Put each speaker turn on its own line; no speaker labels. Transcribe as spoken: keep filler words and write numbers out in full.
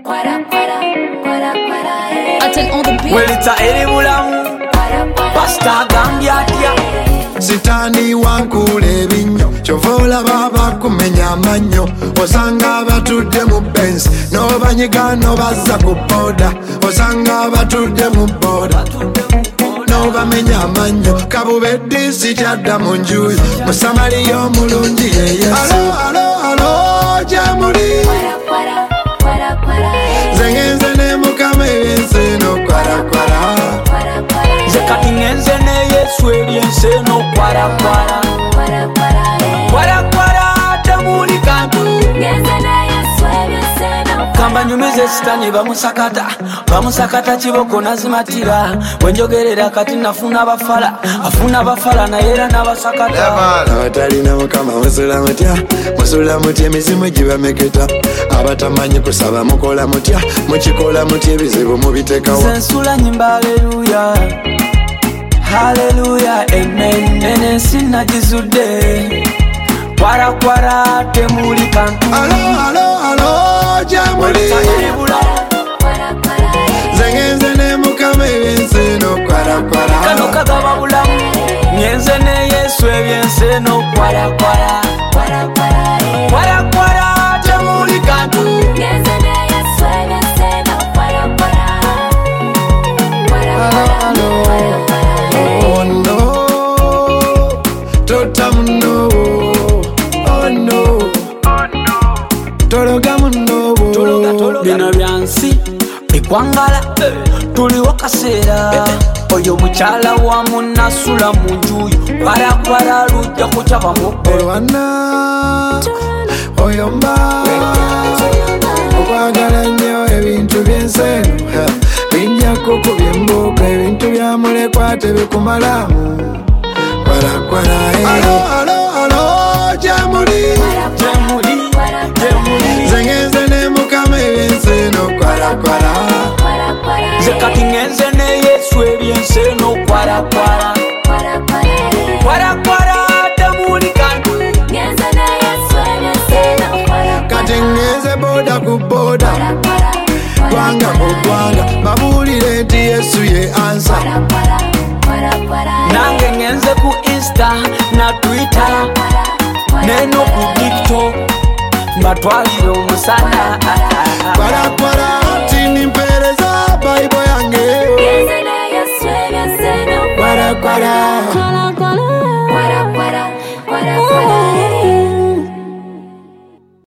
Until all the beat.
Well, it's a Eribulamu Pasta Gambia.
Sitani wankule binyo chovola baba kumenya manyo osanga batudde mu Benz no banyiga no baza ku boda osanga batudde mu boda no bamenya manyo kabubeddi sityadda mu njuyi musamali y'omulungi ye Yesu. Alo alo alo jamuli zengenze ne mukama eby'ensi no kwara kwara
Zekati ngenze ne Yesu ebyense no kwara kwara kwara kwara temuli kantu kamba nyumize sitani bamusakata bamusakata kiboko nazimatira wenjogerera kati nafuna bafala afuna bafala na yera nabasakata
abatalina mukama musula mutya musula mutya emizimu gibameketa abatamanyi kusaba mukola mutya mukikola mutya ebizibu mubitekawo
nsula nyimba haleluya haleluya amen ene sina jizudde kwara kwara temuli kantu
alo alo alo jamuli zengenze ne mukama ebyense no kwara kwara
kano kagaba bulamu ngenze ne Yesu ebyense no kwara kwara kwara kwara temuli kantu
oh no totamuno oh no tologa muno
bino byansi bikwangala tuliwo kaseera oyo mukyala wa munasula mu njuyo kwarakwara lujja kucaba mukko
olwana oyomba okwagala nnyo ebintu by'enseno binjako kubyembuuka ebintu byamulekwa tebikumalamu kwarakwara alo alo alo jamuli zengenze ne mukama ebyense no kwarakwara
zekati ngenze ne Yesu ebyense no kwarakwara kwarakwara temuli kantu
kati ngenze boda ku boda gwanga ku gwanga babuulire nti Yesu ye ansa
nange ngenze ku Insta na Twitter neno ku TikTok mbatwalire omusana
kwarakwara tini mpereza Bible yange kwarakwara